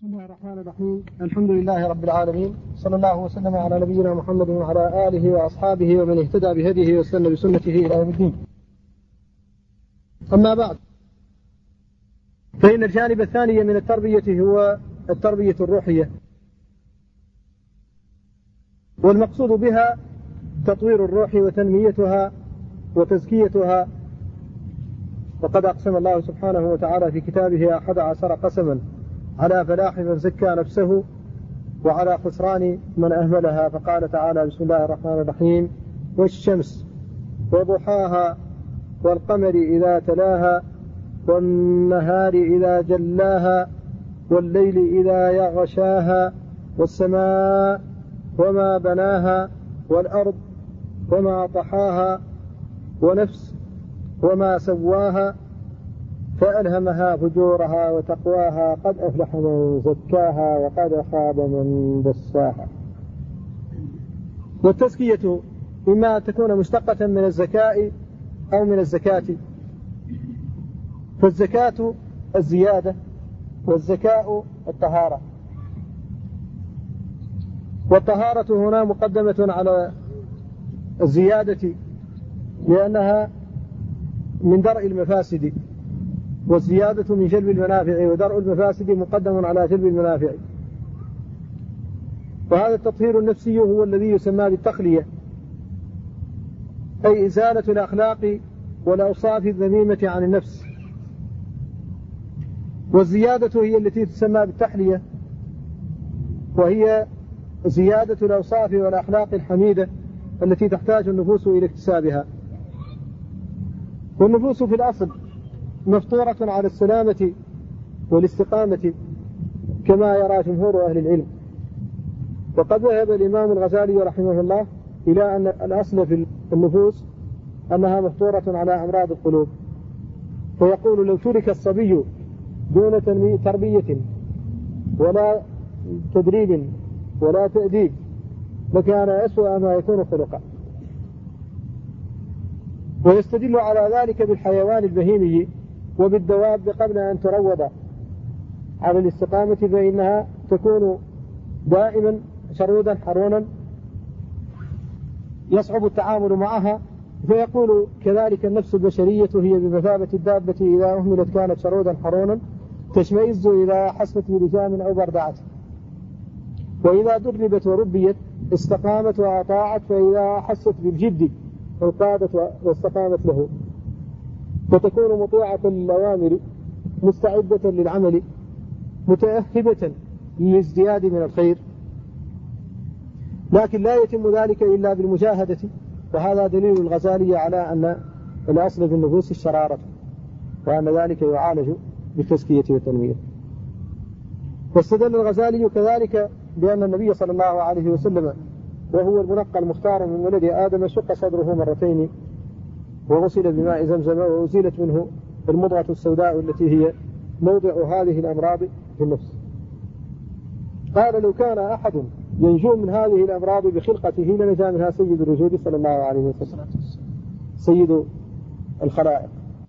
بسم الله الرحمن الرحيم. الحمد لله رب العالمين، صلى الله وسلم على نبينا محمد وعلى آله وأصحابه ومن اهتدى بهديه واستنى بسنته إلى يوم الدين. أما بعد، فإن الجانب الثاني من التربية هو التربية الروحية، والمقصود بها تطوير الروح وتنميتها وتزكيتها. وقد أقسم الله سبحانه وتعالى في كتابه 11 قسما على فلاح من زكى نفسه وعلى خسران من أهملها، فقال تعالى: بسم الله الرحمن الرحيم: والشمس وضحاها والقمر إذا تلاها والنهار إذا جلاها والليل إذا يغشاها والسماء وما بناها والأرض وما طحاها ونفس وما سواها فألهمها فجورها وتقواها قد أفلح من زكاها وقد خاب من دساها. والتزكية إما أن تكون مشتقة من الزكاء أو من الزكاة، فالزكاة الزيادة والزكاء الطهارة، والطهارة هنا مقدمة على الزيادة لأنها من درء المفاسد، والزيادة من جلب المنافع، ودرء المفاسد مقدم على جلب المنافع. وهذا التطهير النفسي هو الذي يسمى بالتخلية، أي إزالة الأخلاق والأوصاف الذميمة عن النفس. والزيادة هي التي تسمى بالتحلية، وهي زيادة الأوصاف والأخلاق الحميدة التي تحتاج النفوس إلى اكتسابها. والنفوس في الأصل مفطورة على السلامة والاستقامة كما يرى جمهور أهل العلم. وقد ذهب الإمام الغزالي رحمه الله إلى أن الأصل في النفوس أنها مفطورة على أمراض القلوب، فيقول: لو ترك الصبي دون تربية ولا تدريب ولا تأديب لكان أسوأ ما يكون خلقا. ويستدل على ذلك بالحيوان البهيمي وبالدواب قبل أن تروض على الاستقامة، فإنها تكون دائما شرودا حرونا يصعب التعامل معها. فيقول كذلك النفس البشرية هي بمثابة الدابة إذا أهملت كانت شرودا حرونا تشمئز إذا حست بلجام أو بردعة، وإذا دربت وربيت استقامت وأطاعت، فإذا حست بالجد انقادت واستقامت له، فتكون مطيعة للأوامر مستعدة للعمل متأهبة للازدياد من الخير. لكن لا يتم ذلك إلا بالمجاهدة، وهذا دليل الغزالي على أن الأصل في النفوس الشرارة، وأن ذلك يعالج بالتزكية والتنمية. واستدل الغزالي كذلك بأن النبي صلى الله عليه وسلم وهو المنقى المختار من ولد آدم شق صدره مرتين وغسل بماء زمزم وأزيلت منه المضغة السوداء التي هي موضع هذه الأمراض في النفس. قال: لو كان أحد ينجو من هذه الأمراض بخلقته لنجا منها سيد الوجود صلى الله عليه وسلم، سيد الخلائق.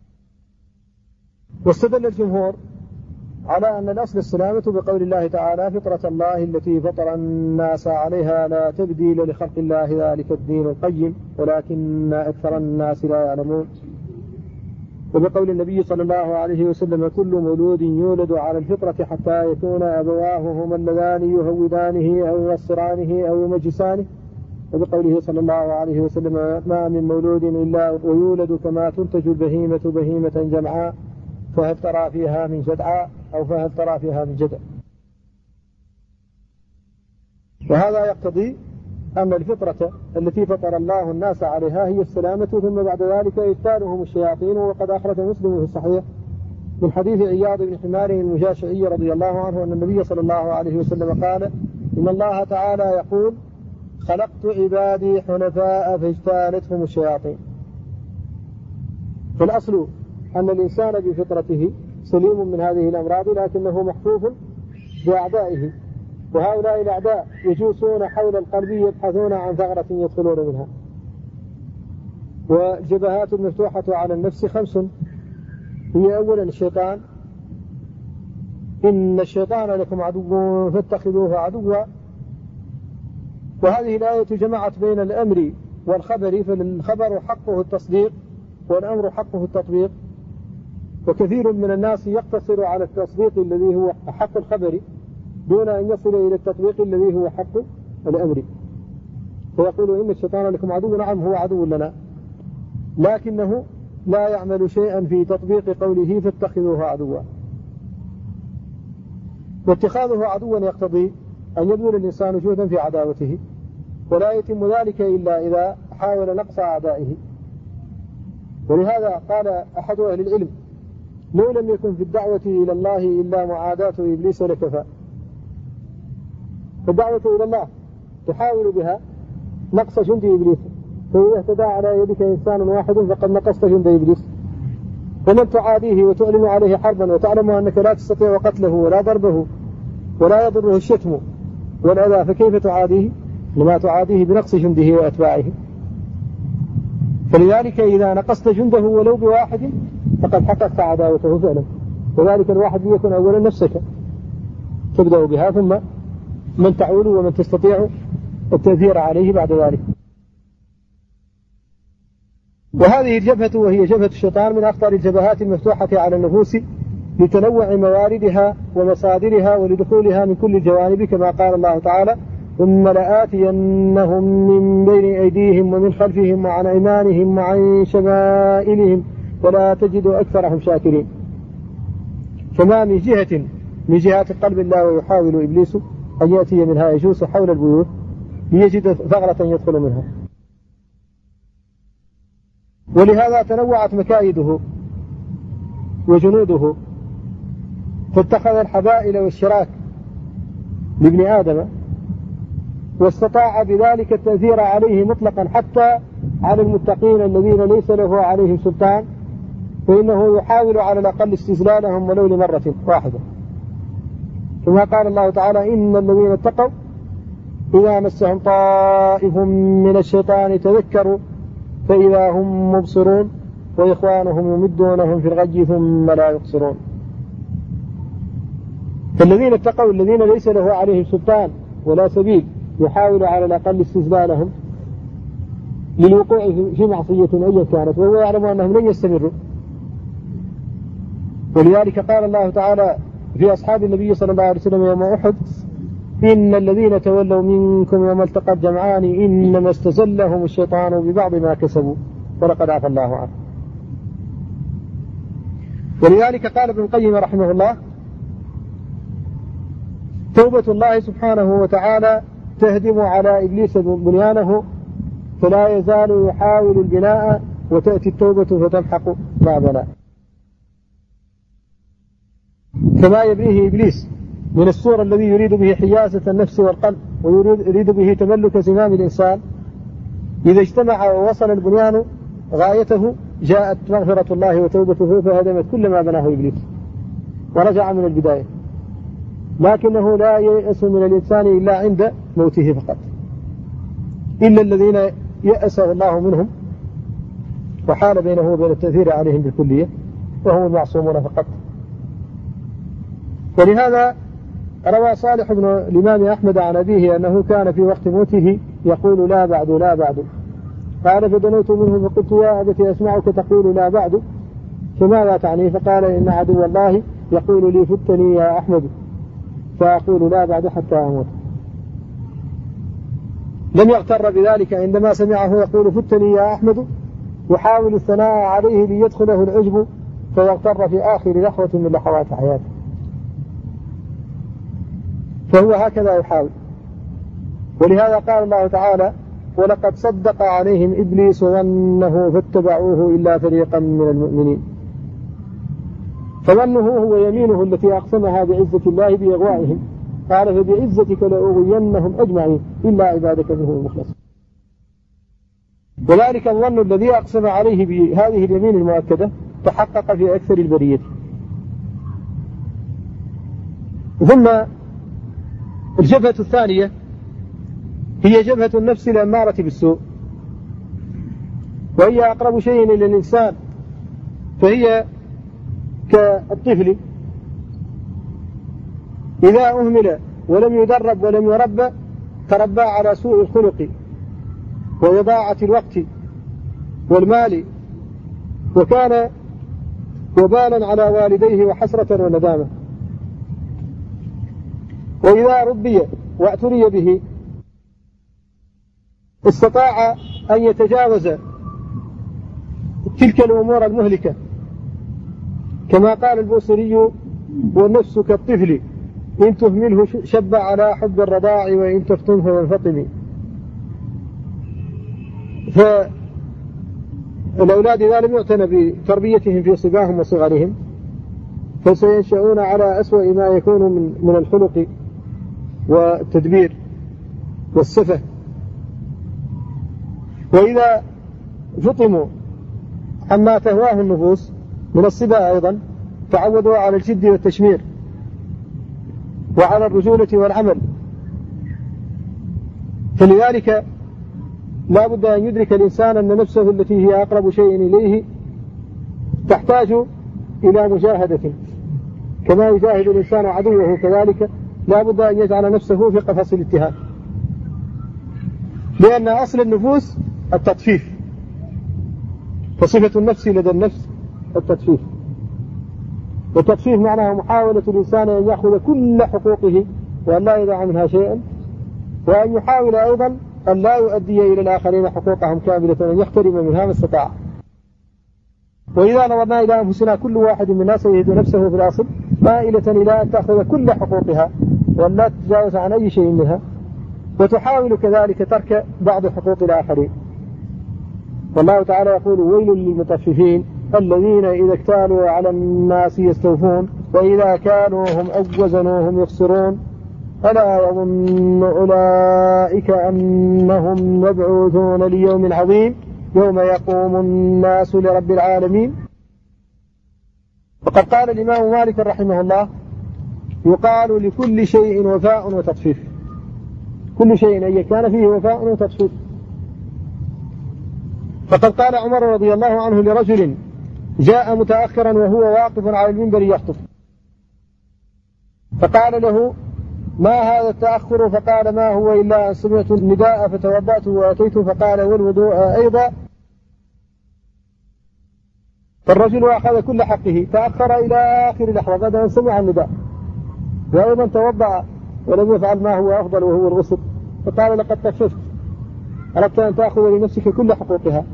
واستدل الجمهور على أن الأصل السلامة بقول الله تعالى: فطرة الله التي فطر الناس عليها لا تبديل لخلق الله ذلك الدين القيم ولكن أكثر الناس لا يعلمون. وبقول النبي صلى الله عليه وسلم: كل مولود يولد على الفطرة حتى يكون أبواه هما اللذان يهودانه أو ينصرانه أو يمجسانه. وبقوله صلى الله عليه وسلم: ما من مولود إلا ويولد كما تنتج البهيمة بهيمة جمعاء فهل ترى فيها من جدعاء أو فهل ترى فيها من جدع. وهذا يقتضي أن الفطرة التي فطر الله الناس عليها هي السلامة، ثم بعد ذلك إفتانهم الشياطين. وقد أخرج مسلم في الصحيح من حديث عياض بن حمار المجاشعي رضي الله عنه أن النبي صلى الله عليه وسلم قال: إن الله تعالى يقول: خلقت عبادي حنفاء فاجتالتهم الشياطين. فالأصل أن الإنسان بفطرته سليم من هذه الأمراض، لكنه محفوف بأعدائه، وهؤلاء الأعداء يجوسون حول القلب يبحثون عن ثغرة يدخلون منها. والجبهات المفتوحة على النفس 5: هي أولا الشيطان، إن الشيطان لكم عدو فاتخذوه عدوا. وهذه الآية جمعت بين الأمر والخبر، فالخبر حقه التصديق والأمر حقه التطبيق. وكثير من الناس يقتصر على التصديق الذي هو حق الخبر دون أن يصل إلى التطبيق الذي هو حق الأمر، فيقول إن الشيطان لكم عدو. نعم هو عدو لنا، لكنه لا يعمل شيئا في تطبيق قوله فاتخذوه عدوا. واتخاذه عدوا يقتضي أن يبذل الإنسان جهدا في عداوته، ولا يتم ذلك إلا إذا حاول نقص أعدائه. ولهذا قال أحد أهل العلم: لو لم يكن في الدعوة إلى الله إلا معاداة إبليس لكفى. فالدعوة إلى الله تحاول بها نقص جند إبليس، فإذا اهتدى على يدك إنسان واحد فقد نقصت جند إبليس. ومن تعاديه وتعلن عليه حربا وتعلم أنك لا تستطيع قتله ولا ضربه ولا يضره الشتم والأذى، فكيف تعاديه؟ لما تعاديه بنقص جنده وأتباعه. فلذلك إذا نقصت جنده ولو بواحد فقد حققت عداوته فعلا. وذلك الواحد ليكن أولا نفسك تبدأ بها، ثم من تعول ومن تستطيع التأثير عليه بعد ذلك. وهذه الجبهة وهي جبهة الشيطان من أخطر الجبهات المفتوحة على النفوس لتنوع مواردها ومصادرها ولدخولها من كل الجوانب، كما قال الله تعالى: ثم لآتينهم من بين أيديهم ومن خلفهم وعن أيمانهم وعن شمائلهم ولا تجد أكثرهم شاكرين. فما من جهة من جهات قلب الله ويحاول إبليس أن يأتي منها يجوس حول البيوت ليجد ثغرة يدخل منها. ولهذا تنوعت مكايده وجنوده، فاتخذ الحبائل والشراك لابن آدم، واستطاع بذلك التأثير عليه مطلقا حتى على المتقين الذين ليس له عليهم سلطان، فإنه يحاول على الأقل استزلالهم ولو لمرة واحدة، كما قال الله تعالى: إن الذين اتقوا إذا مسهم طائف من الشيطان تذكروا فإذا هم مبصرون وإخوانهم يمدونهم في الغي ثم لا يقصرون. فالذين اتقوا الذين ليس له عليهم سلطان ولا سبيل يحاول على الأقل استزلالهم للوقوع في معصية أيا كانت، وهو يعلم أنهم لن يستمروا. ولذلك قال الله تعالى في أصحاب النبي صلى الله عليه وسلم يوم أحد: إن الذين تولوا منكم يوم التقى الجمعان إنما استزلهم الشيطان ببعض ما كسبوا ولقد عفى الله عنه. ولذلك قال ابن القيم رحمه الله: توبة الله سبحانه وتعالى تهدم على إبليس بنيانه، فلا يزال يحاول البناء وتأتي التوبة فتمحق ما بنى. كما يبنيه إبليس من الصور الذي يريد به حيازة النفس والقلب ويريد به تملك زمام الإنسان، إذا اجتمع ووصل البنيان غايته جاءت مغفرة الله وتوبته فهدمت كل ما بناه إبليس ورجع من البداية. لكنه لا ييأس من الإنسان إلا عند موته فقط، إلا الذين يأسه الله منهم وحال بينه وبين التأثير عليهم بالكلية وهم المعصومون فقط. ولهذا روى صالح بن الإمام أحمد عن أبيه أنه كان في وقت موته يقول: لا بعد لا بعد. قال: فدنوت منه فقلت: يا أبت أسمعك تقول لا بعد، فماذا تعني؟ فقال: إن عدو الله يقول لي: فتني يا أحمد، فأقول لا بعد حتى أموت. لم يغتر بذلك عندما سمعه يقول: فتني يا أحمد، يحاول الثناء عليه ليدخله العجب فيغتر في آخر لحظة من لحظات حياته. فهو هكذا يحاول. ولهذا قال الله تعالى: ولقد صدق عليهم إبليس ظنه فاتبعوه إلا فريقا من المؤمنين. فظنه هو يمينه التي أقسمها بعزة الله بإغوائهم، قال: فبعزتك لأغوينهم أجمعين إلا عبادك منهم المخلصين. وذلك الظن الذي أقسم عليه بهذه اليمين المؤكدة تحقق في أكثر البرية. ثم الجبهة الثانية هي جبهة النفس الأمارة بالسوء، وهي أقرب شيء إلى الإنسان، فهي كالطفل إذا أهمل ولم يدرب ولم يربى تربى على سوء الخلق وإضاعة الوقت والمال، وكان وبالا على والديه وحسرة وندامة. وإذا ربي واعتني به استطاع أن يتجاوز تلك الأمور المهلكة، كما قال البوصيري: والنفس كالطفل إن تهمله شب على حب الرضاع وإن تفطمه ينفطم. فالأولاد إذا لم يعتنى بتربيتهم في صباهم وصغرهم فسينشأون على أسوأ ما يكون من الخلق والتدبير والسفه. وإذا فطموا عما تهواه النفوس من الصبا أيضا تعودوا على الجد والتشمير وعلى الرجولة والعمل. فلذلك لا بد أن يدرك الإنسان أن نفسه التي هي أقرب شيء إليه تحتاج إلى مجاهدة، كما يجاهد الإنسان عدوه كذلك لا بد أن يجعل نفسه في قفص الاتهام، لأن أصل النفوس التطفيف، فصفة النفس لدى النفس التطفيف. والتطفيف معناه محاولة الإنسان أن يأخذ كل حقوقه وأن لا يدع منها شيئا، وأن يحاول أيضا أن لا يؤدي إلى الآخرين حقوقهم كاملة، أن يحترم منها ما استطاع. وإذا نظرنا إلى أنفسنا كل واحد منا سيجد نفسه في الأصل مائلة إلى أن تأخذ كل حقوقها وأن لا تتجاوز عن أي شيء منها، وتحاول كذلك ترك بعض حقوق الآخرين. والله تعالى يقول: ويل للمطففين الذين إذا اكتالوا على الناس يستوفون وإذا كانوهم أو وزنوهم يخسرون ألا يظن أولئك أنهم مبعوثون ليوم عظيم يوم يقوم الناس لرب العالمين. وقد قال الإمام مالك رحمه الله: يقال لكل شيء وفاء وتطفيف. كل شيء أي كان فيه وفاء وتطفيف. فقد قال عمر رضي الله عنه لرجل جاء متأخرا وهو واقف على المنبر يخطب، فقال له: ما هذا التأخر؟ فقال: ما هو إلا أن سمعت النداء فتوضأت وأتيت. فقال: والوضوء أيضا. فالرجل أخذ كل حقه، تأخر إلى آخر لحظة بعد أن سمع النداء، وأيضا توضأ ولم يفعل ما هو أفضل وهو الغسل. فقال: لقد طففت، أردت أن تأخذ لنفسك كل حقوقها.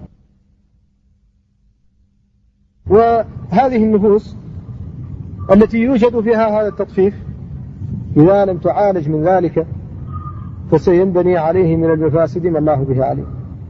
وهذه النفوس التي يوجد فيها هذا التطفيف إذا لم تعالج من ذلك فسينبني عليه من المفاسد ما الله به عليه،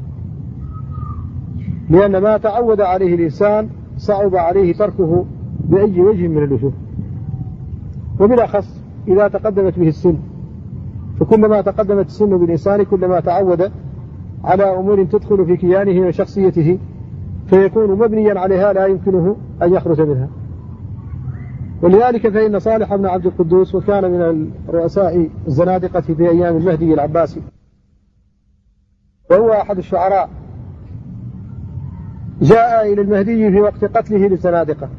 لأن ما تعود عليه الإنسان صعب عليه تركه بأي وجه من الوجوه، وبالأخص إذا تقدمت به السن. فكلما تقدمت السن بالإنسان كلما تعود على أمور تدخل في كيانه وشخصيته فيكون مبنيا عليها لا يمكنه أن يخرج منها. ولذلك فإن صالح بن عبد القدوس، وكان من الرؤساء الزنادقة في أيام المهدي العباسي وهو أحد الشعراء، جاء إلى المهدي في وقت قتله للزنادقة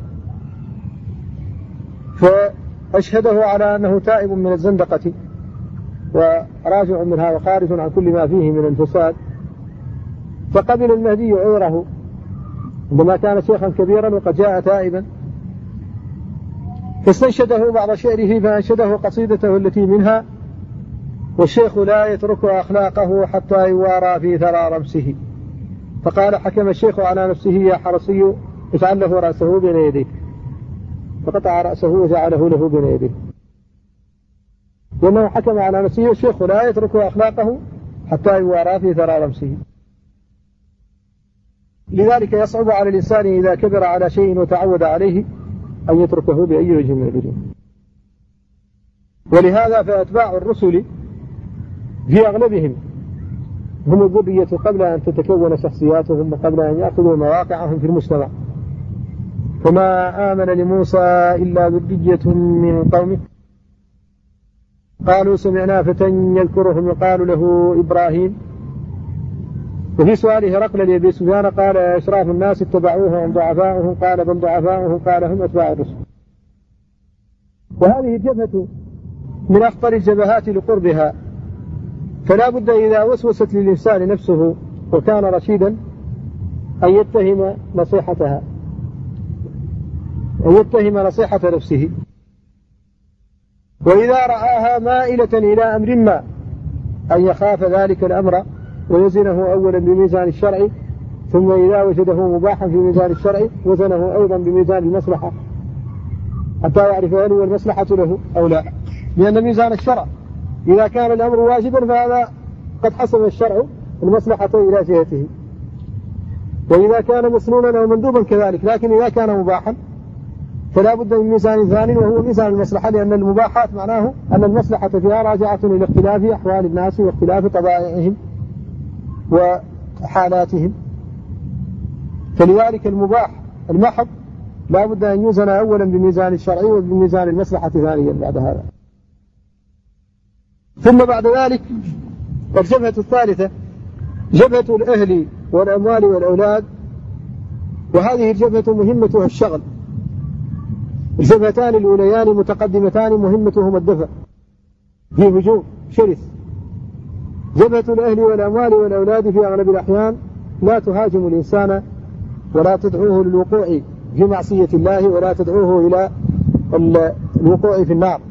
فأشهده على أنه تائب من الزندقة وراجع منها وخارج عن كل ما فيه من الفساد. فقبل المهدي عذره عندما كان شيخا كبيرا وقد جاء تائبا، فاستنشده بعض شعره فأنشده قصيدته التي منها: والشيخ لا يترك أخلاقه حتى يوارى في ثرى رمسه. فقال: حكم الشيخ على نفسه يا حرسي اجعل له رأسه بين يديه. فقطع رأسه وجعله له بين يديه، لأنه حكم على نفسه: الشيخ لا يترك أخلاقه حتى يوارى في ثرى رمسه. لذلك يصعب على الإنسان إذا كبر على شيء وتعود عليه أن يتركه بأي وجه من الوجوه. ولهذا فأتباع الرسل في أغلبهم هم الذرية قبل أن تتكون شخصياتهم وقبل أن يأخذوا مواقعهم في المجتمع. فما آمن لموسى إلا ذرية من قومه قالوا سمعنا فتى يذكرهم يقال له إبراهيم. وفي سؤاله هرقل لأبي سفيان قال: أشراف الناس اتبعوه أم ضعفاؤهم؟ قال: بل ضعفاؤهم. قال: هم أتباع الرسل. وهذه الجبهة من أخطر الجبهات لقربها، فلا بد إذا وسوست للإنسان نفسه وكان رشيدا أن يتهم نصيحتها، أن يتهم نصيحة نفسه، وإذا رآها مائلة إلى أمر ما أن يخاف ذلك الأمر ويزنه أولا بميزان الشرع، ثم إذا وجده مباحا في ميزان الشرع وزنه أيضا بميزان المصلحة حتى يعرف هل هو المصلحة له أو لا، لأن ميزان الشرع إذا كان الأمر واجبا فهذا قد حسب الشرع المصلحة إلى جهته، وإذا كان مسنونا أو مندوبا كذلك، لكن إذا كان مباحا فلا بد من ميزان ثاني وهو ميزان المصلحة، لأن المباحات معناه أن المصلحة فيها راجعة إلى اختلاف أحوال الناس واختلاف طبائعهم وحالاتهم، فلذلك المباح المحض لا بد أن يوزن أولا بميزان الشرع وبميزان المصلحة ثانيا بعد هذا. ثم بعد ذلك الجبهة الثالثة جبهة الأهل والأموال والأولاد، وهذه الجبهة مهمتها الشغل. الجبهتان الأوليان متقدمتان مهمتهما الدفع في هجوم شرس. جبهة الأهل والأموال والأولاد في أغلب الأحيان لا تهاجم الإنسان ولا تدعوه للوقوع في معصية الله ولا تدعوه إلى الوقوع في النار،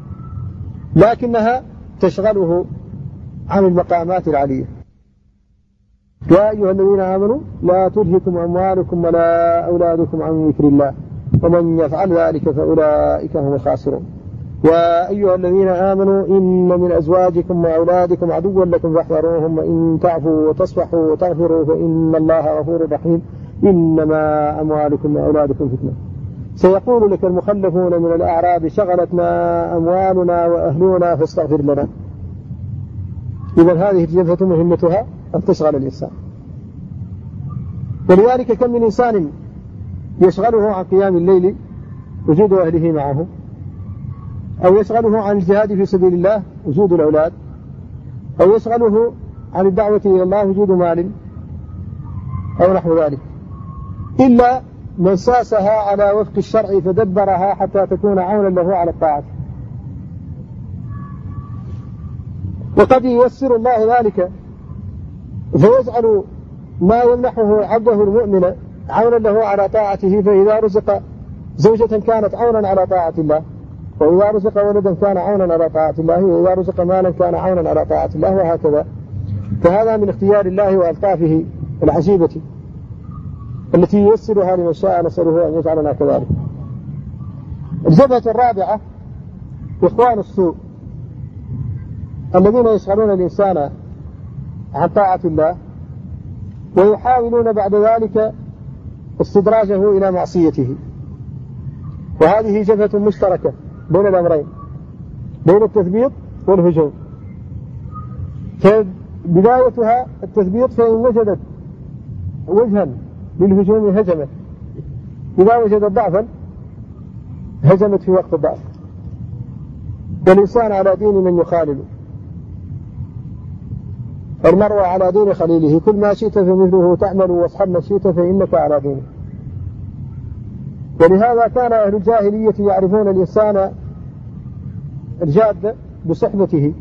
لكنها تشغله عن المقامات العالية. يا أيها الذين آمنوا لا تلهكم أموالكم ولا أولادكم عن ذكر الله ومن يفعل ذلك فأولئك هم الخاسرون. يا أيها الذين آمنوا إن من أزواجكم وأولادكم عدوا لكم فاحذروهم وإن تعفوا وتصفحوا وتغفروا فإن الله غفور رحيم إنما أموالكم وأولادكم فتنة. سيقول لك المخلفون من الأعراب شغلتنا أموالنا وأهلنا فاستغفر لنا. إذن هذه الجبهة مهمتها أن تشغل الإنسان، ولذلك كم من إنسان يشغله عن قيام الليل وجود أهله معه، أو يشغله عن الجهاد في سبيل الله وجود الأولاد، أو يشغله عن الدعوة إلى الله وجود مال أو نحو ذلك، إلا من ساسها على وفق الشرع فدبرها حتى تكون عونا له على الطاعة. وقد ييسر الله ذلك فيجعل ما يمنحه عبده المؤمن عونا له على طاعته، فإذا رزق زوجة كانت عونا على طاعة الله، وإذا رزق ولدا كان عونا على طاعة الله، وإذا رزق مالا كان عونا على طاعة الله، وهكذا. فهذا من اختيار الله وألطافه العجيبة التي ييسرها لمن شاء، نسأله أن يجعلنا كذلك. الجبهة الرابعة إخوان السوء الذين يشغلون الإنسان عن طاعة الله ويحاولون بعد ذلك استدراجه إلى معصيته، وهذه جبهة مشتركة بين الأمرين، بين التثبيط والهجوم. فبدايتها التثبيط، فإن وجدت وجها للهجوم هجمت، إذا وجدت ضعفا هجمت في وقت الضعف. والإنسان على دين من يخالل، المرء على دين خليله، كل ما شئت فمثله تعمل واصحب ما شئت فإنك على دينه. ولهذا كان أهل الجاهلية يعرفون الإنسان الجاد بصحبته،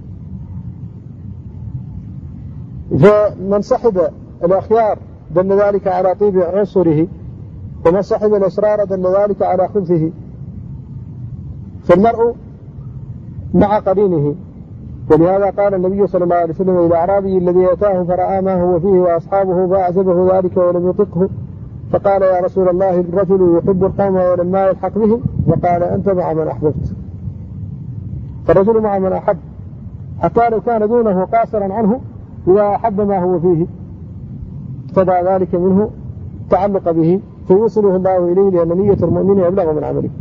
فمن صحب الأخيار دل ذلك على طيب عنصره، ومن صحب الأسرار دل ذلك على خبثه. فالمرء مع قرينه، ولهذا قال النبي صلى الله عليه وسلم إلى الأعرابي الذي أتاه فرأى ما هو فيه وأصحابه فأعجبه ذلك ولم يطقه، فقال يا رسول الله الرجل يحب القوم ولما يلحق بهم، فقال أنت مع من أحببت. فالرجل مع من أحب، حتى لو كان دونه قاصرا عنه إذا أحب ما هو فيه اقتضى ذلك منه تعلق به فيوصله الله إليه، لأن نية المؤمن أبلغ من عمله.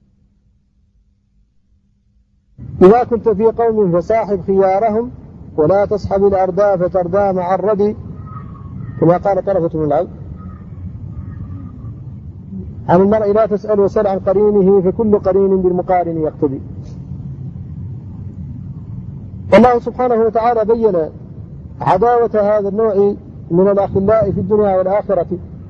إذا كنت في قوم فصاحب خيارهم ولا تصحب الأرداء فتردى مع الردي، كما قال طرفة من العلم. عن المرء لا تسأل وسل عن قرينه فكل قرين بالمقارن يقتدي. الله سبحانه وتعالى بين عداوة هذا النوع من الأخلاء في الدنيا والآخرة،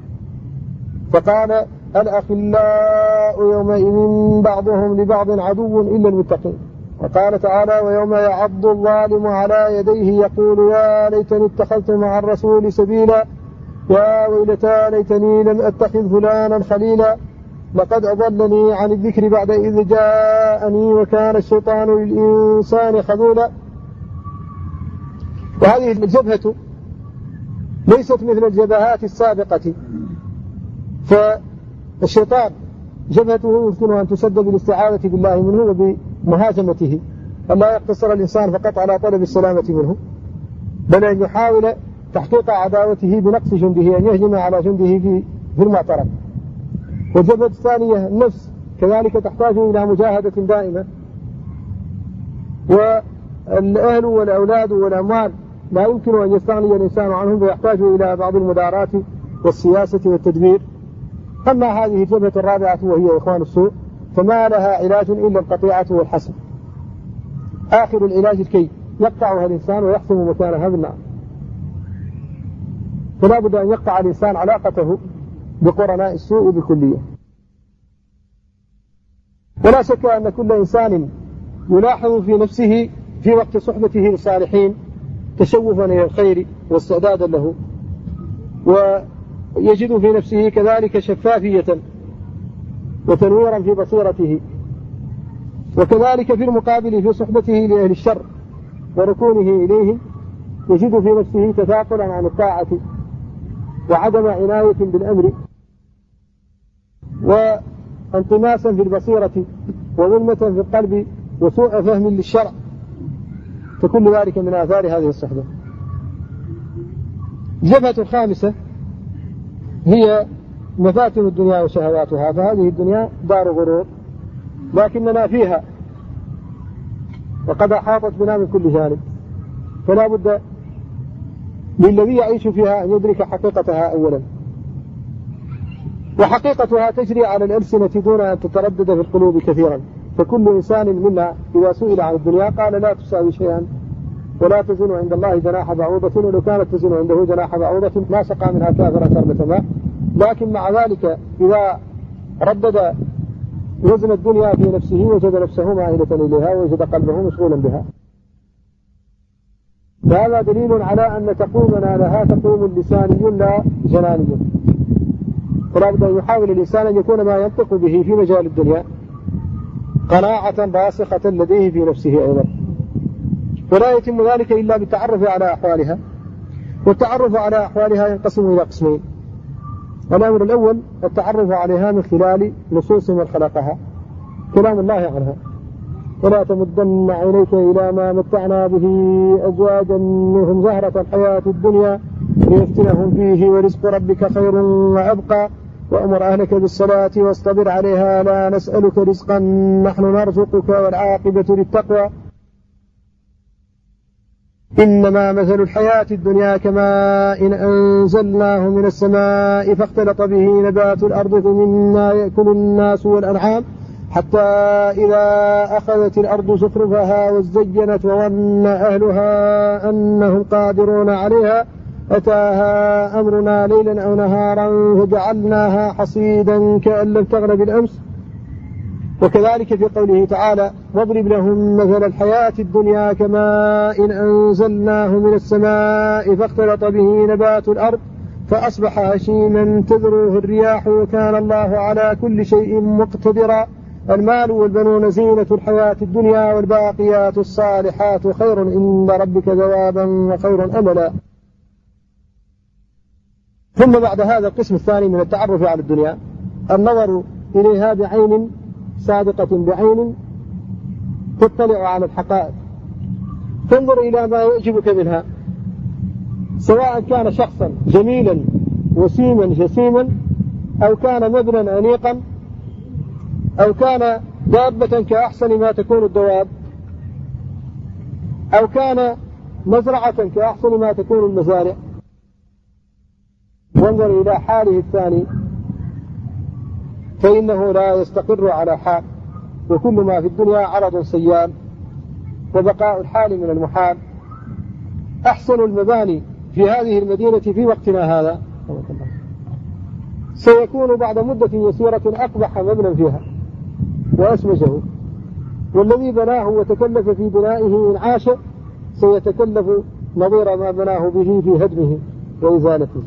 فقال الأخلاء يومئذ بعضهم لبعض عدو إلا المتقين. وقال تعالى ويوم يعض الظالم على يديه يقول يا ليتني اتخذت مع الرسول سبيلا يا ويلتى ليتني لم أتخذ فلانا خليلا لقد أضلني عن الذكر بعد إذ جاءني وكان الشيطان للإنسان خذولا. وهذه الجبهة ليست مثل الجبهات السابقة، فالشيطان جبهته يمكن أن تسد بالاستعاذة بالله منه وبمهاجمته، ألا يقتصر الإنسان فقط على طلب السلامة منه، بل أن يحاول تحقيق عداوته بنقص جنده، أن يهجم على جنده في المعترك. والجبهة الثانية النفس كذلك تحتاج إلى مجاهدة دائمة، والأهل والأولاد والأموال لا يمكن أن يستغني الإنسان عنهم، فيحتاج إلى بعض المدارات والسياسة والتدبير. أما هذه الجبهة الرابعة وهي إخوان السوء فما لها علاج إلا القطيعة والحسم، آخر العلاج الكي يقطعها الإنسان ويحسم مكانها بالنار. فلا بد أن يقطع الإنسان علاقته بقرناء السوء بكلية. ولا شك أن كل إنسان يلاحظ في نفسه في وقت صحبته للصالحين تشوفا إلى الخير واستعدادا له، ويجد في نفسه كذلك شفافية وتنويرا في بصيرته، وكذلك في المقابل في صحبته لأهل الشر وركونه إليهم يجد في نفسه تثاقلا عن الطاعة وعدم عناية بالأمر وانطماسا في البصيرة وظلمة في القلب وسوء فهم للشرع، فكل ذلك من آثار هذه الصحبة. الجبهة الخامسة هي مفاتن الدنيا وشهواتها، فهذه الدنيا دار غرور لكننا فيها وقد أحاطت بنا من كل جانب، فلا بد للذي يعيش فيها أن يدرك حقيقتها أولا. وحقيقتها تجري على الألسنة دون أن تتردد في القلوب كثيرا، فكل إنسان منا إذا سئل عن الدنيا قال لا تساوي شيئا ولا تزن عند الله جناح بعوضة، ولو كانت تزن عنده جناح بعوضة ما سقى منها كافرا شربة ماء. لكن مع ذلك إذا ردد وزن الدنيا في نفسه وجد نفسه مائلة إليها ووجد قلبه مشغولا بها. فهذا دليل على أن تقومنا لها تقوم لساني لا جناني، فلا بد أن يحاول الإنسان أن يكون ما ينطق به في مجال الدنيا قناعة راسخة لديه في نفسه أيضا، ولا يتم ذلك إلا بالتعرف على أحوالها. والتعرف على أحوالها ينقسم إلى قسمين: الأمر الأول التعرف عليها من خلال نصوص من خلقها، كلام الله عنها: ولا تمدن عينيك إلى ما متعنا به أزواجا منهم زهرة الحياة الدنيا ليفتنهم فيه ورزق ربك خير وأبقى وأمر أهلك بالصلاة واصطبر عليها لا نسألك رزقا نحن نرزقك والعاقبة للتقوى إنما مثل الحياة الدنيا كماء إن أنزلناه من السماء فاختلط به نبات الأرض مما يأكل الناس والأنعام حتى إذا أخذت الأرض زخرفها وازينت وظن أهلها أنهم قادرون عليها أتاها أمرنا ليلا أو نهارا فجعلناها حصيدا كأن لم تغن بالأمس. وكذلك في قوله تعالى: واضرب لهم مثل الحياة الدنيا كماء إن أنزلناه من السماء فاختلط به نبات الأرض فأصبح هشيما تذروه الرياح وكان الله على كل شيء مقتدرا. المال والبنون زينة الحياة الدنيا والباقيات الصالحات خير عند ربك ثوابا وخير أملا. ثم بعد هذا القسم الثاني من التعرف على الدنيا النظر إليها بعين صادقة، بعين تطلع على الحقائق، تنظر إلى ما يعجبك منها، سواء كان شخصا جميلا وسيما جسيما أو كان مبنى أنيقا أو كان دابة كأحسن ما تكون الدواب أو كان مزرعة كأحسن ما تكون المزارع. وانظر إلى حاله الثاني فإنه لا يستقر على حال، وكل ما في الدنيا عرض سيال وبقاء الحال من المحال. أحسن المباني في هذه المدينة في وقتنا هذا سيكون بعد مدة يسيرة أقبح مبنى فيها وأسمجه، والذي بناه وتكلف في بنائه إن عاش سيتكلف نظير ما بناه به في هدمه وإزالته.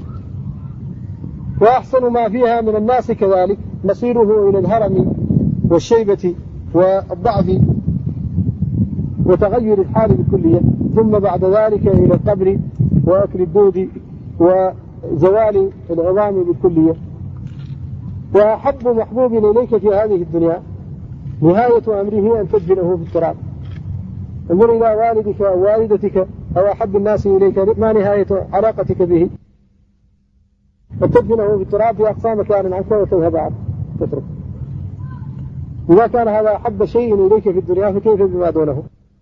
وأحسن ما فيها من الناس كذلك مصيره إلى الهرم والشيبة والضعف وتغير الحال بالكلية، ثم بعد ذلك إلى القبر وأكل الدود وزوال العظام بالكلية. وأحب محبوب إليك في هذه الدنيا نهاية أمره أن تدفنه في التراب. انظر إلى والدك أو والدتك أو أحب الناس إليك، ما نهاية علاقتك به؟ أن تدفنه في التراب في أقصى مكان عنك وتذهب عنه تترك. إذا كان هذا أحب شيء إليك في الدنيا فكيف بما دونه؟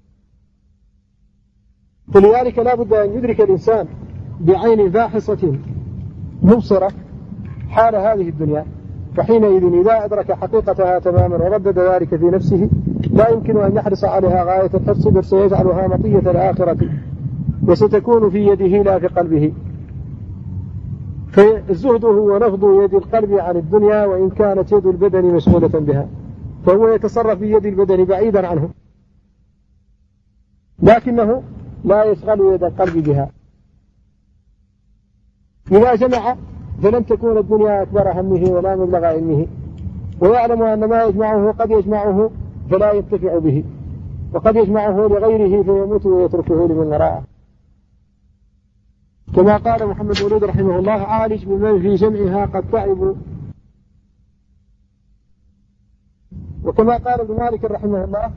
فلذلك لا بد أن يدرك الإنسان بعين فاحصة مبصرة حال هذه الدنيا، فحينئذ إذا أدرك حقيقتها تماما وردد ذلك في نفسه لا يمكن أن يحرص عليها غاية الحرص، بل سيجعلها مطية الآخرة وستكون في يده لا في قلبه. فالزهد هو نفض يد القلب عن الدنيا وإن كانت يد البدن مشغولة بها، فهو يتصرف بيد البدن بعيدا عنه، لكنه لا يشغل يد القلب بها. إذا جمع فلن تكون الدنيا أكبر همه ولا مبلغ علمه، ويعلم أن ما يجمعه قد يجمعه فلا ينتفع به، وقد يجمعه لغيره فيموت ويتركه لمن وراءه. كما قال محمد مولود رحمه الله: عالج بمن في جمعها قد تعبوا. وكما قال ابن مالك رحمه الله: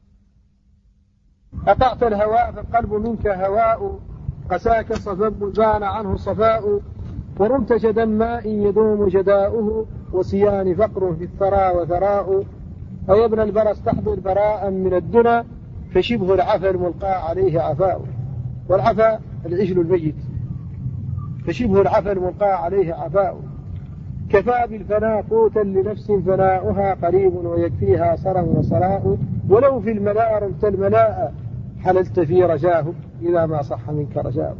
أطعت الهواء فالقلب منك هواء، قساك الصفب بان عنه صفاء، ورمت جدا ماء يدوم جداؤه، وسيان فقر في الثرى وثراء. أو يا ابن البرس تحضر براء من الدنا، فشبه العفا الملقى عليه عفاء. والعفا العجل الميت، فشبه العفا الملقى عليه عفاء. كفى بالفناء قوتا لنفس فناؤها قريب، ويكفيها صرا وصراء. ولو في الملاء رمت الملاء، حللت في رجاه إذا ما صح منك رجاء.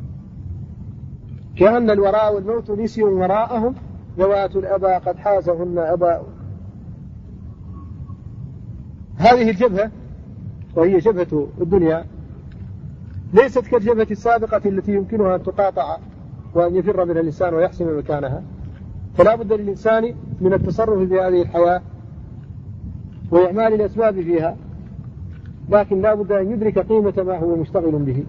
كأن الوراء والموت نسي وراءهم، ذوات الأبى قد حازهن أباء. هذه الجبهة وهي جبهة الدنيا ليست كالجبهة السابقة التي يمكنها أن تقاطع وأن يفر منها الإنسان ويحسم مكانها، فلا بد للإنسان من التصرف في هذه الحياة وإعمال الأسباب فيها، لكن لا بد أن يدرك قيمة ما هو مشتغل به.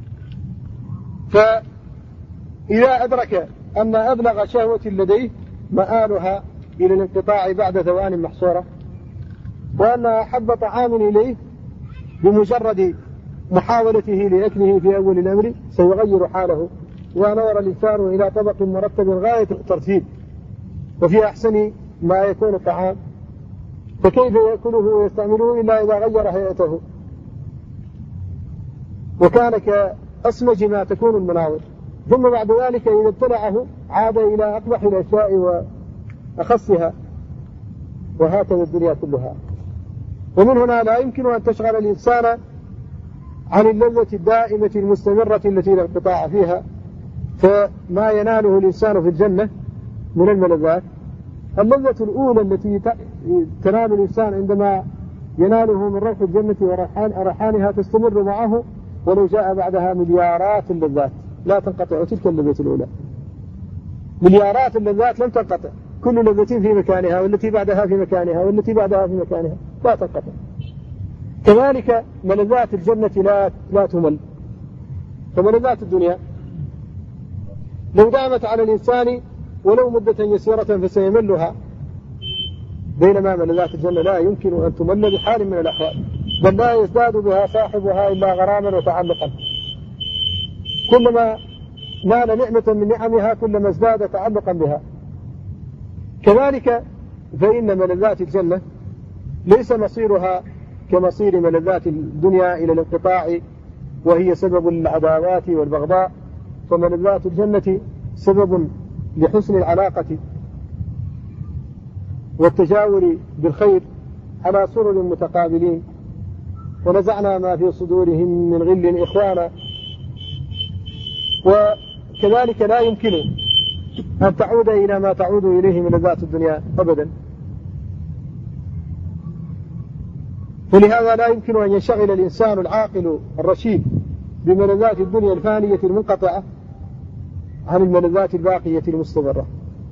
فإذا أدرك أن أبلغ شهوة لديه مآلها إلى الانقطاع بعد ثوان محصورة، وأن أحب طعام إليه بمجرد محاولته لأكله في أول الأمر سيغير حاله، ونظر الإنسان إلى طبق مرتب غاية الترتيب وفي أحسن ما يكون الطعام، فكيف يأكله ويستعمله إلا إذا غير هيئته وكان كأسمج ما تكون المناور، ثم بعد ذلك إذا ابتلعه عاد إلى أقبح الأشياء وأخصها، وهكذا الدنيا كلها. ومن هنا لا يمكن أن تشغل الإنسان عن اللذة الدائمة المستمرة التي لا انقطاع فيها. فما يناله الإنسان في الجنة من الملذات، اللذة الأولى التي تنال الإنسان عندما يناله من روح الجنة وريحانها تستمر معه ولو جاء بعدها مليارات اللذات لا تنقطع تلك اللذة الأولى. مليارات اللذات لم تنقطع، كل لذة في مكانها، والتي بعدها في مكانها، والتي بعدها في مكانها، لا تنقطع. كذلك ملذات الجنة لا تمل. فملذات الدنيا لو دامت على الإنسان ولو مدة يسيرة فسيملها، بينما ملذات الجنة لا يمكن أن تمل بحال من الأحوال، بل لا يزداد بها صاحبها إلا غراما وتعلقا. كلما نال نعمة من نعمها كلما ازداد تعلقا بها. كذلك فإن ملذات الجنة ليس مصيرها كمصير ملذات الدنيا إلى الانقطاع، وهي سبب للعداوات والبغضاء. فملذات الجنة سبب لحسن العلاقة والتجاور بالخير على سرر متقابلين، ونزعنا ما في صدورهم من غل إخوانا. وكذلك لا يمكن أن تعود إلى ما تعود إليه من ملذات الدنيا أبدا. ولهذا لا يمكن أن ينشغل الإنسان العاقل الرشيد بملذات الدنيا الفانية المنقطعة عن الملذات الباقية المستمرة،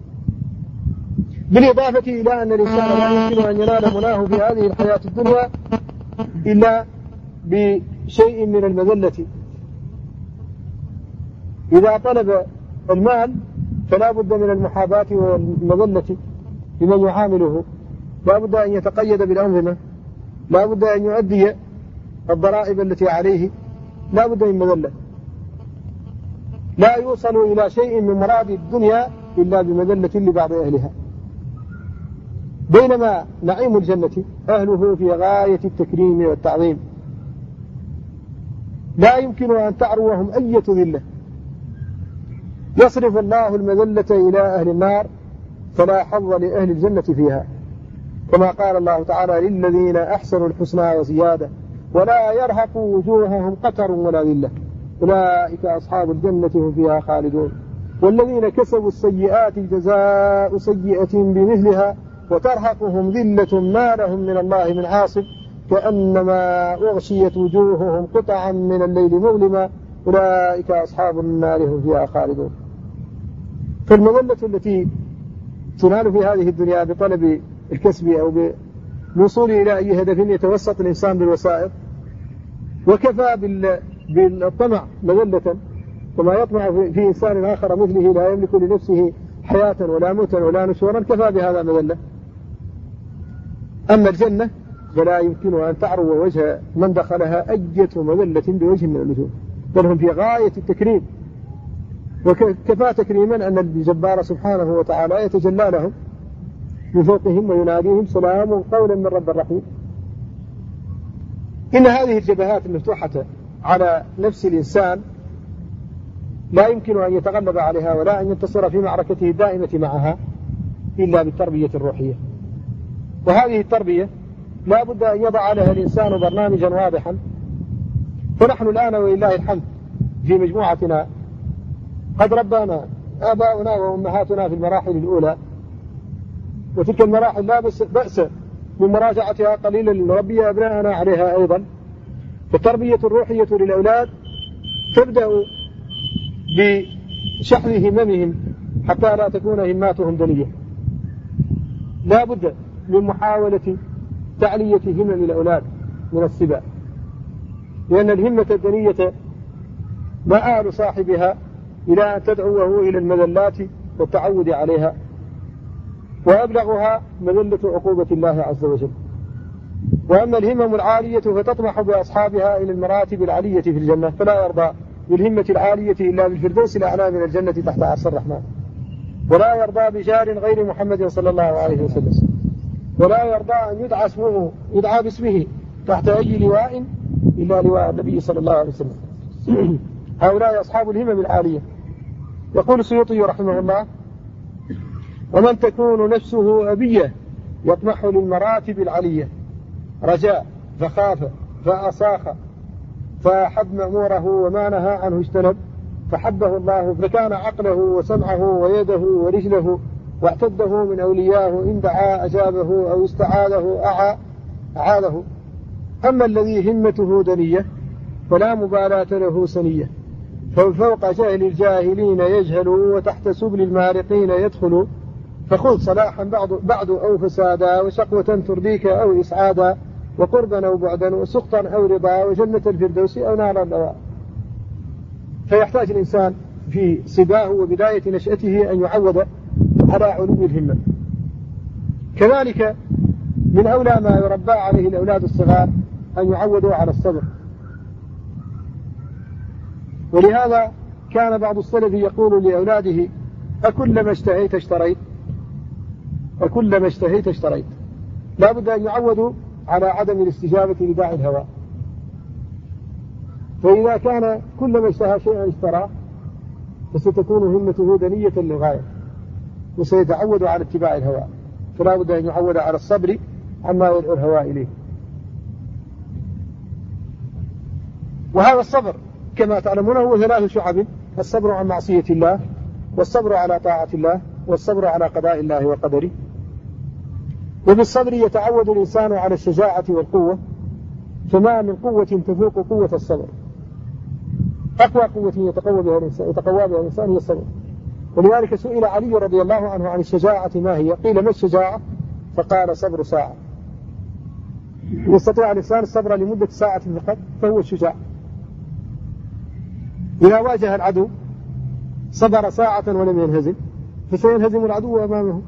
بالإضافة إلى أن الإنسان لا يمكن أن ينال مناه في هذه الحياة الدنيا إلا بشيء من المذلة. إذا طلب المال فلا بد من المحاباة والمذلة لمن يعامله، لا بد أن يتقيد بالأنظمة، لا بد أن يؤدي الضرائب التي عليه، لا بد من مذلة. لا يوصل إلى شيء من مراد الدنيا إلا بمذلة لبعض أهلها، بينما نعيم الجنة أهله في غاية التكريم والتعظيم، لا يمكن أن تعروهم أي ذلة. يصرف الله المذلة إلى أهل النار فلا حظ لأهل الجنة فيها، كما قال الله تعالى: للذين أحسنوا الحسنى وزيادة ولا يرهق وجوههم قتر ولا ذلة أولئك أصحاب الجنة هم فيها خالدون. والذين كسبوا السيئات جزاء سيئة بمثلها وترهقهم ذلة ما لهم من الله من عاصم كأنما أغشيت وجوههم قطعا من الليل مظلما أولئك أصحاب النار هم فيها خالدون. فالمذلة التي تنال في هذه الدنيا بطلب الكسب أو بالوصول إلى أي هدف يتوسط الإنسان بالوسائط، وكفى بالطمع مذلة، وما يطمع في إنسان آخر مثله لا يملك لنفسه حياة ولا موتا ولا نشورا، كفى بهذا مذلة. أما الجنة فلا يمكن أن تعرو وجه من دخلها أية مذلة بوجه من الوجوه، بل هم في غاية التكريم، وكفى تكريما أن الجبار سبحانه وتعالى يتجلى لهم من فوقهم ويناديهم سلام قولا من رب الرحيم. إن هذه الجبهات المفتوحة على نفس الإنسان لا يمكن أن يتغلب عليها ولا أن ينتصر في معركته الدائمة معها إلا بالتربية الروحية. وهذه التربية لا بد أن يضع لها الإنسان برنامجا واضحا. فنحن الآن ولله الحمد في مجموعتنا قد ربانا آباؤنا وأمهاتنا في المراحل الأولى، وتلك المراحل لا بأس من مراجعتها قليلا لنربي أبناءنا عليها أيضا. فالتربية الروحية للأولاد تبدأ بشحذ هممهم حتى لا تكون هماتهم دنية. لا بد من محاولة تعلية همم الأولاد من السبا، لأن الهمة الدنية مآل صاحبها إلى أن تدعوه إلى المذلات والتعود عليها، وأبلغها مذلة عقوبة الله عز وجل. وأما الهمم العالية فتطمح بأصحابها إلى المراتب العالية في الجنة، فلا يرضى بالهمة العالية إلا بالفردوس الأعلى من الجنة تحت عرش الرحمن، ولا يرضى بجار غير محمد صلى الله عليه وسلم، ولا يرضى أن يدعى باسمه تحت أي لواء إلا لواء النبي صلى الله عليه وسلم. هؤلاء أصحاب الهمم العالية. يقول السيوطي رحمه الله: ومن تكون نفسه أبية يطمح للمراتب العلية، رجاء فخاف فأصاخ فأحب مأموره وما نهى عنه اجتنب، فحبه الله فكان عقله وسمعه ويده ورجله واعتده من أولياه، إن دعا أجابه أو استعاذه أعاذه. أما الذي همته دنية فلا مبالاة له سنية، فوق جهل الجاهلين يجهل وتحت سبل المارقين يدخل، فخذ صلاحا بعد أو فسادا وشقوة ترضيك أو إسعادا، وقربا أو بعدا وسخطا أو رضا وجنة الفردوس أو نار اللواء. فيحتاج الإنسان في سباه وبداية نشأته أن يعود على علو الهمة. كذلك من أولى ما يربى عليه الأولاد الصغار أن يعودوا على الصبر. ولهذا كان بعض السلف يقول لأولاده: أكلما اشتهيت اشتريت، أكلما اشتهيت اشتريت. لا بد أن يعودوا على عدم الاستجابة لداعي الهوى، فإذا كان كلما اشتهى شيئا اشتراه فستكون همته دنية للغاية، وسيتعود على اتباع الهوى. فلا بد أن يعود على الصبر عما يدعو الهوى إليه. وهذا الصبر كما تعلمون هو 3 شعب: الصبر عن معصية الله، والصبر على طاعة الله، والصبر على قضاء الله وقدره. وبالصبر يتعود الإنسان على الشجاعة والقوة فما من قوة تفوق قوة الصبر. أقوى قوة يتقوى بها الإنسان هي الصبر. ولذلك سئل علي رضي الله عنه عن الشجاعة ما هي؟ قيل ما الشجاعة؟ فقال صبر ساعة. يستطيع الإنسان الصبر لمدة ساعة فقط فهو الشجاع. إذا واجه العدو صبر ساعة ولم ينهزم فسينهزم العدو أمامه.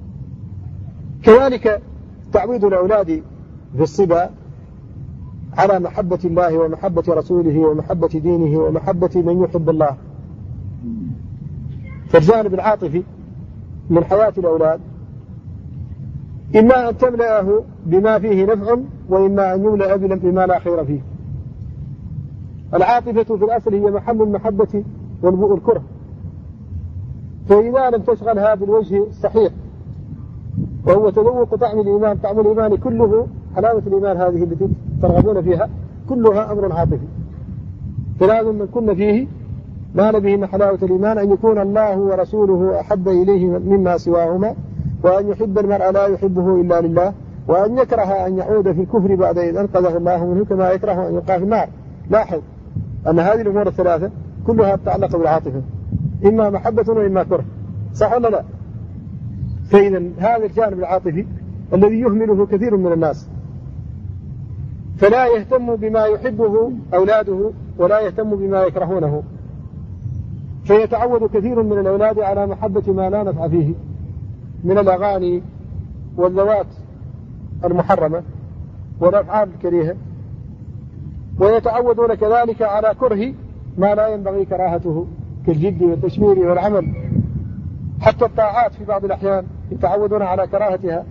كذلك تعويد الأولاد في الصبا على محبة الله ومحبة رسوله ومحبة دينه ومحبة من يحب الله. فالجانب العاطفي من حياة الأولاد إما أن تملأه بما فيه نفع وإما أن يملأ بما لا خير فيه. العاطفة في الأصل هي محل المحبة والكره، فإذا لم تشغلها بالوجه الصحيح وهو تذوق طعم الإيمان، طعم الإيمان كله حلاوة الإيمان هذه التي ترغبون فيها كلها أمر عاطفي. فلازم من كنا فيه مال به من حلاوة الإيمان أن يكون الله ورسوله أحب إليه مما سواهما، وأن يحب المرء لا يحبه إلا لله، وأن يكره أن يعود في الكفر بعد إذ أنقذه الله منه كما يكره أن يلقى في النار. لاحظ أن هذه الأمور الثلاثة كلها تتعلق بالعاطفة، إما محبة وإما كره، صح ولا لا؟ فإذا هذا الجانب العاطفي الذي يهمله كثير من الناس، فلا يهتم بما يحبه أولاده ولا يهتم بما يكرهونه، فيتعود كثير من الأولاد على محبة ما لا نفع فيه من الأغاني والذوات المحرمة والأفعال الكريهة، ويتعودون كذلك على كره ما لا ينبغي كراهته كالجد والتشمير والعمل. حتى الطاعات في بعض الأحيان يتعودون على كراهتها،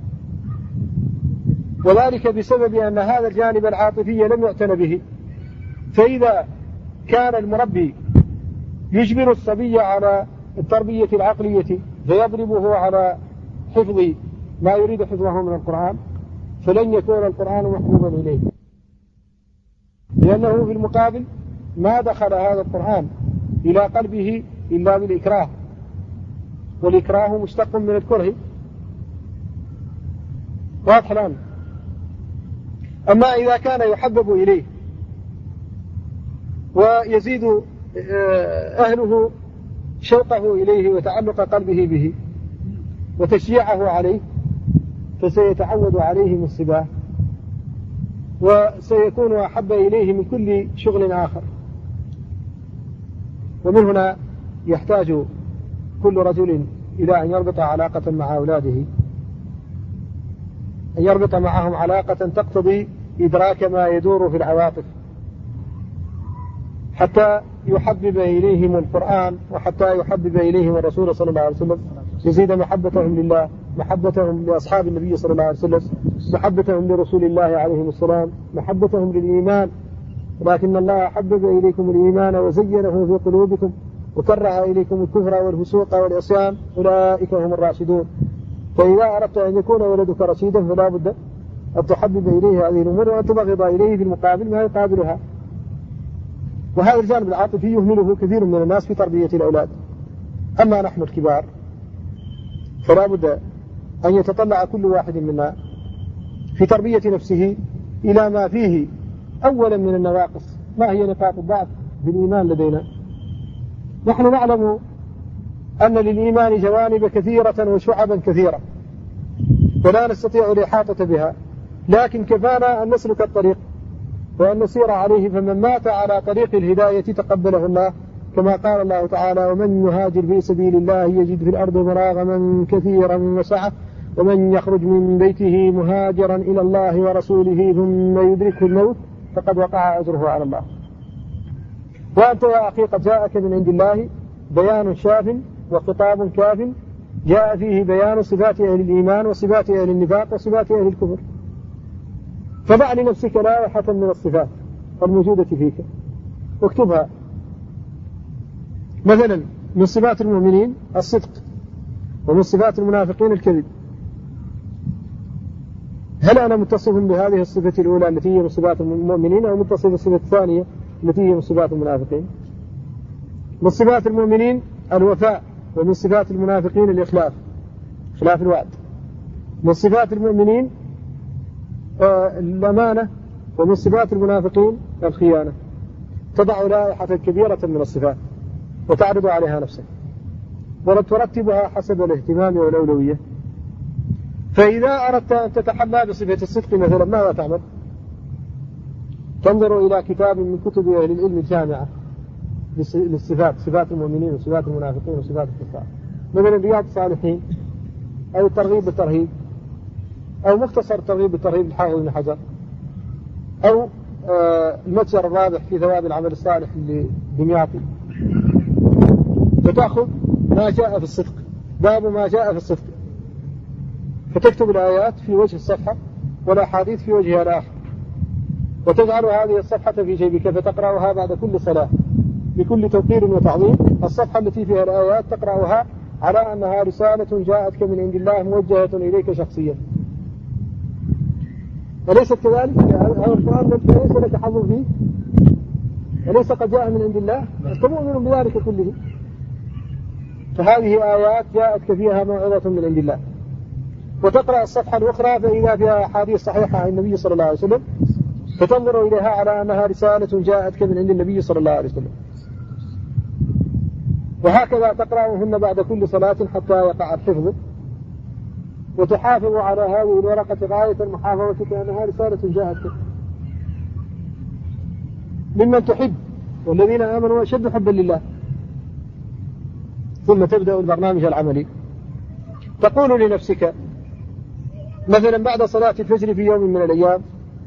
وذلك بسبب أن هذا الجانب العاطفي لم يعتن به. فإذا كان المربي يجبر الصبي على التربية العقلية فيضربه على حفظ ما يريد حفظه من القرآن، فلن يكون القرآن محبوبا إليه، لأنه في المقابل ما دخل هذا القرآن إلى قلبه إلا بالإكراه، والإكراه مشتق من الكره. واضح الآن؟ أما إذا كان يحبب إليه ويزيد أهله شوقه إليه وتعلق قلبه به وتشجيعه عليه، فسيتعود عليه من الصبا وسيكون أحب إليه من كل شغل آخر. ومن هنا يحتاج كل رجل إلى أن يربط علاقة مع أولاده، أن يربط معهم علاقة تقتضي إدراك ما يدور في العواطف، حتى يحبب إليهم القرآن وحتى يحبب إليهم الرسول صلى الله عليه وسلم، يزيد محبتهم لله، محبتهم لأصحاب النبي صلى الله عليه وسلم، محبتهم لرسول الله عليه السلام، محبتهم للإيمان. لكن الله حبب إليكم الإيمان وزينه في قلوبكم وكره إليكم الكفر والفسوق والعصيان أولئك هم الراشدون. فإذا أردت أن يكون ولدك رشيدا فلا بد أن تحبب إليه هذه الأمور وأن تبغض إليه في المقابل ما يقابلها. وهذا الجانب العاطفي يهمله كثير من الناس في تربية الأولاد. أما نحن الكبار فلا بد أن يتطلع كل واحد منا في تربية نفسه إلى ما فيه أولا من النواقص. ما هي نقاط الضعف بالإيمان لدينا؟ نحن نعلم أن للإيمان جوانب كثيرة وشعبا كثيرة ولا نستطيع الإحاطة بها، لكن كفانا أن نسلك الطريق وأن نسير عليه. فمن مات على طريق الهداية تقبله الله، كما قال الله تعالى: ومن يهاجر في سبيل الله يجد في الأرض مراغما كثيرا وسعة، ومن يخرج من بيته مهاجرا إلى الله ورسوله ثم يدركه الموت فقد وقع أجره على الله. وأنت يا أخي قد جاءك من عند الله بيان شاف وخطاب كاف، جاء فيه بيان صفات أهل الإيمان وصفات أهل النفاق وصفات أهل الكفر، فضع لنفسك لائحة من الصفات الموجودة فيك واكتبها. مثلا من صفات المؤمنين الصدق، ومن صفات المنافقين الكذب. هل أنا متصف بهذه الصفة الأولى التي هي من صفات المؤمنين، أو متصف بالصفة الثانية التي هي من صفات المنافقين؟ من صفات المؤمنين الوفاء، ومن صفات المنافقين الإخلاف، خلاف الوعد. من صفات المؤمنين الأمانة ومن صفات المنافقين الخيانة، تضع لائحة كبيرة من الصفات وتعرض عليها نفسك وترتبها حسب الاهتمام والأولوية. فإذا أردت أن تتحلى بصفة الصدق مثلا ماذا تعمل؟ تنظر إلى كتاب من كتب أهل العلم الجامعة للصفات، صفات المؤمنين وصفات المنافقين وصفات الكفار، مثلا رياض الصالحين أو الترغيب بالترهيب أو مختصر الترغيب بالترهيب الحافظ بن حجر أو المتجر الرابح في ثواب العمل الصالح لدمياطي، فتأخذ ما جاء في الصدق، باب ما جاء في الصدق، فتكتب الآيات في وجه الصفحة والأحاديث في وجهها الآخر، وتجعل هذه الصفحة في جيبك فتقرأها بعد كل صلاة بكل توقير وتعظيم. الصفحة التي فيها الآيات تقرأها على أنها رسالة جاءتك من عند الله موجهة إليك شخصيا، أليست كذلك؟ هذا القرآن ليس لك حظ فيه، أليس قد جاء من عند الله؟ أنت مؤمن بذلك كله. فهذه آيات جاءتك فيها موعظة من عند الله، وتقرأ الصفحة الأخرى فإذا فيها أحاديث صحيحة عن النبي صلى الله عليه وسلم، فتنظر إليها على أنها رسالة جاءتك من عند النبي صلى الله عليه وسلم، وهكذا تقرأهن بعد كل صلاة حتى يقع الحفظ، وتحافظ على هذه الورقة غاية المحافظة كأنها رسالة جاءتك ممن تحب، والذين آمنوا أشد حبا لله. ثم تبدأ البرنامج العملي، تقول لنفسك مثلا بعد صلاة الفجر في يوم من الأيام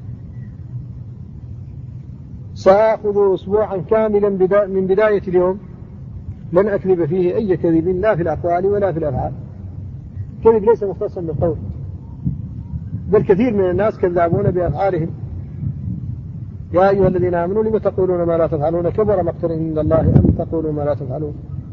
سآخذ أسبوعا كاملا من بداية اليوم لن أكذب فيه أي كذب لا في الأقوال ولا في الأفعال. كذب ليس مختصا بالقول، بل كثير من الناس كذابون بأفعالهم. يا أيها الذين آمنوا لم تقولون ما لا تفعلون كبر مقتا عند الله أن تقولوا ما لا تفعلون.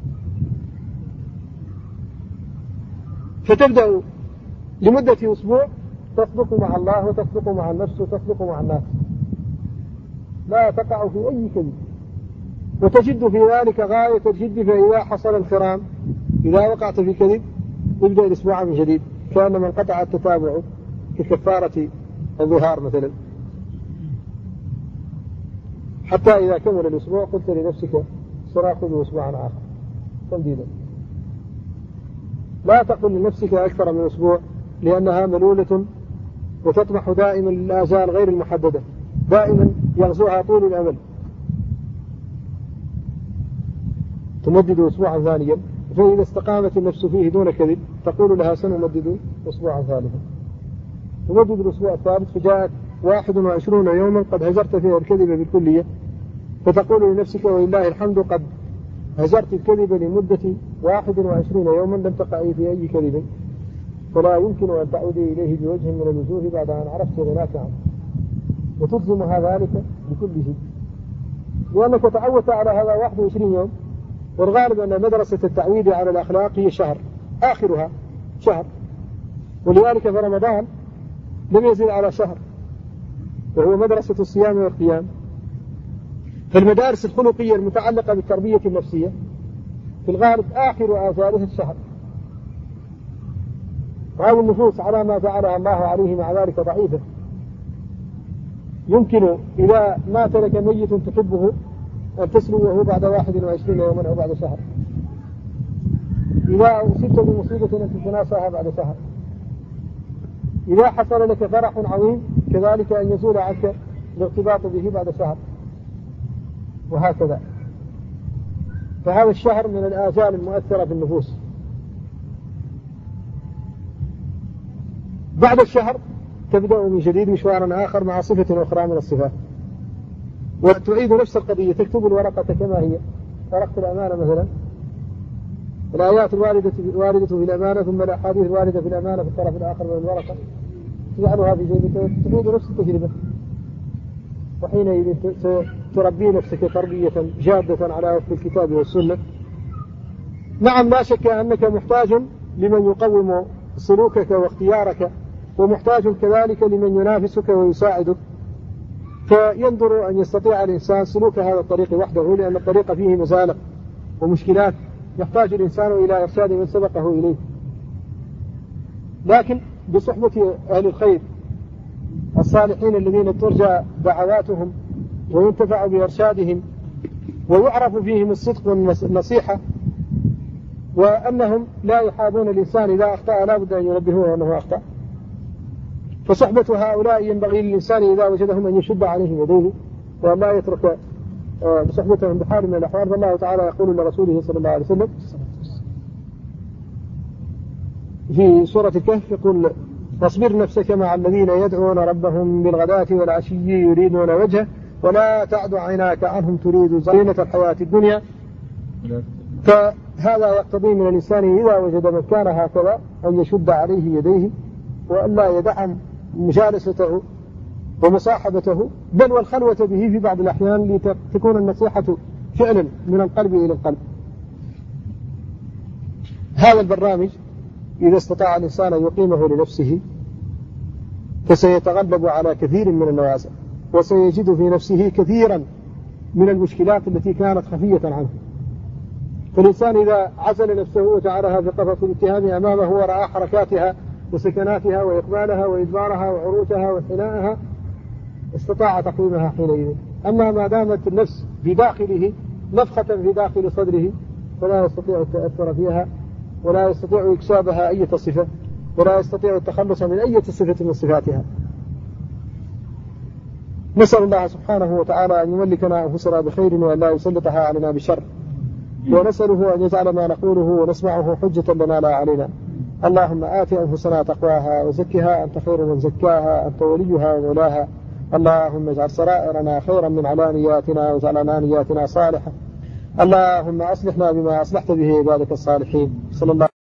فتبدأ لمدة أسبوع تصدق مع الله وتصدق مع النفس وتصدق مع الناس، لا تقع في أي كذب، وتجد في ذلك غاية الجد. فإذا حصل انخرام، إذا وقعت في كذب، يبدأ الأسبوع من جديد كأنما انقطع التتابع ككفارة الظهار مثلا، حتى إذا كمل الأسبوع قلت لنفسك سنأخذ أسبوعا آخر تمديدا. لا تقل لنفسك أكثر من أسبوع، لأنها ملولة وتطمح دائما للآجال غير المحددة، دائما يغزوها طول الأمل. تمدد أسبوعا ثانيا، فإذا استقامت النفس فيه دون كذب تقول لها سنمدد أسبوعا ثالثا، تمدد الأسبوع الثالث، فجاءت 21 يوما قد هجرت فيها الكذب بالكلية، فتقول لنفسك ولله الحمد قد هجرت الكذب لمدة 21 يوما لم تقعي في أي كذب، فلا يمكن أن تعودي إليه بوجه من الوجوه بعد أن عرفت غناك عنه، وتلزمها ذلك بكل شيء، لأنك تعودت على هذا 21 يوم. والغالب أن مدرسة التعويد على الأخلاق هي شهر، آخرها شهر، ولذلك في رمضان لم يزل على شهر، وهو مدرسة الصيام والقيام. فالمدارس الخلقية المتعلقة بالتربية النفسية في الغالب آخر آثارها الشهر، وهذه النفوس على ما جعلها الله عليه مع ذلك ضعيفة. يمكن إذا مات لك ميت تحبه أن تسلوه بعد 21 يوما أو بعد شهر، إذا أصبت بمصيبة أن تتناساها بعد شهر، إذا حصل لك فرح عظيم كذلك أن يزول عنك الارتباط به بعد شهر، وهكذا. فهذا الشهر من الآجال المؤثرة في النفوس. بعد الشهر تبدأ من جديد مشوارا آخر مع صفة أخرى من الصفات، وتعيد نفس القضية، تكتب الورقة كما هي، ورقة الأمانة مثلا، الآيات الواردة في الأمانة ثم الأحاديث الواردة في الأمانة في الطرف الآخر من الورقة، تجعلها في جيبك، تعيد نفس التجربة، وحينئذ تربي نفسك تربية جادة على وفق الكتاب والسنة. نعم، لا شك أنك محتاج لمن يقوم سلوكك واختيارك، ومحتاج كذلك لمن ينافسك ويساعدك، فينظر أن يستطيع الإنسان سلوك هذا الطريق وحده، لأن الطريق فيه مزالق ومشكلات يحتاج الإنسان إلى إرشاد من سبقه إليه. لكن بصحبة أهل الخير الصالحين الذين ترجى دعواتهم وينتفع بإرشادهم ويعرف فيهم الصدق والنصيحة، وأنهم لا يحابون الإنسان إذا أخطأ لا بد أن ينبهوه أنه أخطأ. فصحبة هؤلاء ينبغي للإنسان إذا وجدهم أن يشد عليهم يديه وأن لا يترك صحبتهم بحال من الأحوال. فالله تعالى يقول لرسوله صلى الله عليه وسلم في سورة الكهف يقول: فاصبر نفسك مع الذين يدعون ربهم بالغداة والعشي يريدون وجهه ولا تعد عيناك عنهم تريد زينة الحياة الدنيا. فهذا يقتضي من الإنسان إذا وجد مكان هكذا أن يشد عليه يديه وأن لا يدعم مجالسته ومصاحبته، بل والخلوة به في بعض الأحيان لتكون النصيحة فعلا من القلب إلى القلب. هذا البرنامج إذا استطاع الإنسان أن يقيمه لنفسه فسيتغلب على كثير من النوازع، وسيجد في نفسه كثيرا من المشكلات التي كانت خفية عنه. فالإنسان إذا عزل نفسه وجعلها في قفص الاتهام أمامه ورأى حركاتها وسكناتها وإقبالها وإدبارها وعروجها وانحنائها استطاع تقويمها حينئذ. أما ما دامت النفس بداخله نفخة في داخل صدره فلا يستطيع التأثر فيها ولا يستطيع إكسابها أي صفة ولا يستطيع التخلص من أي صفة من صفاتها. نسأل الله سبحانه وتعالى أن يملكنا أنفسنا بخير وأن لا يسلطها علينا بشر، ونسأله أن يجعل ما نقوله ونسمعه حجة لنا لا علينا. اللهم آت أنفسنا تقواها وزكها أنت خير من زكاها أنت وليها ومولاها. اللهم اجعل سرائرنا خيرا من علانياتنا واجعل علانياتنا صالحة. اللهم أصلحنا بما أصلحت به عبادك الصالحين. صلى الله